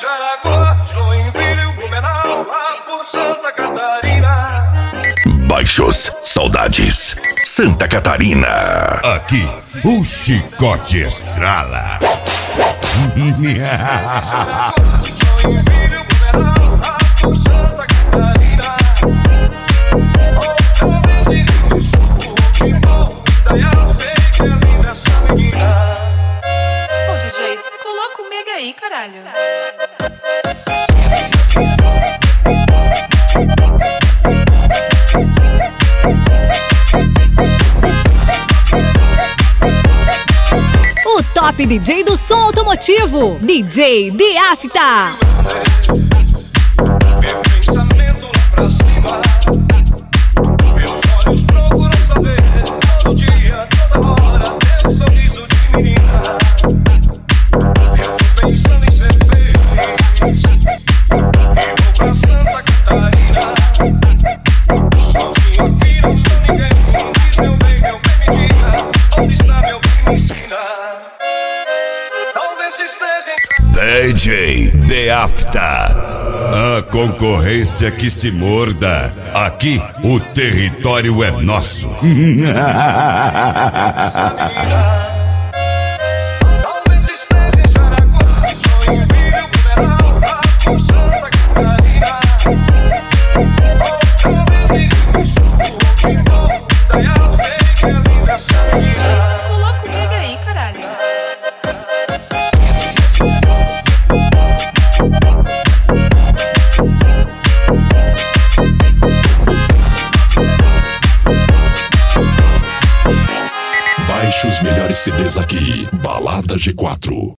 Jaraguá, Joinville, Blumenau, lá por Santa Catarina. Baixos, saudades, Santa Catarina. Aqui, o chicote estrala. Joinville, Blumenau, lá por Santa Catarina. Outra vez em Rio Sul, Timão, daí eu sei que é linda essa menina. Ô DJ, coloca o mega aí, caralho. O top DJ do som automotivo, DJ The Afta. Meu pensamento lá pra cima, meus olhos procuram saber, todo dia, toda hora, teu sorriso de menina. Eu tô pensando em ser feliz, e vou pra Santa Catarina. Sozinho aqui não sou ninguém, diz meu bem me diga, onde está meu bem me ensina. Talvez esteja em DJ The Afta. A concorrência que se morda. Aqui, o território é nosso. Talvez esteja em Jaraguá, Joinville, Blumenau, lá por Santa Catarina. Outra vez em Rio Sul, Timão, daí eu sei que é linda essa menina. Coloca o mega aí, caralho. Baixe os melhores CDs aqui. Balada G4.